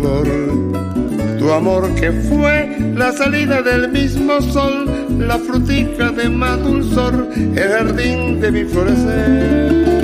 sudor. Tu amor que fue la salida del mismo sol, la frutica de más dulzor, el jardín de mi florecer.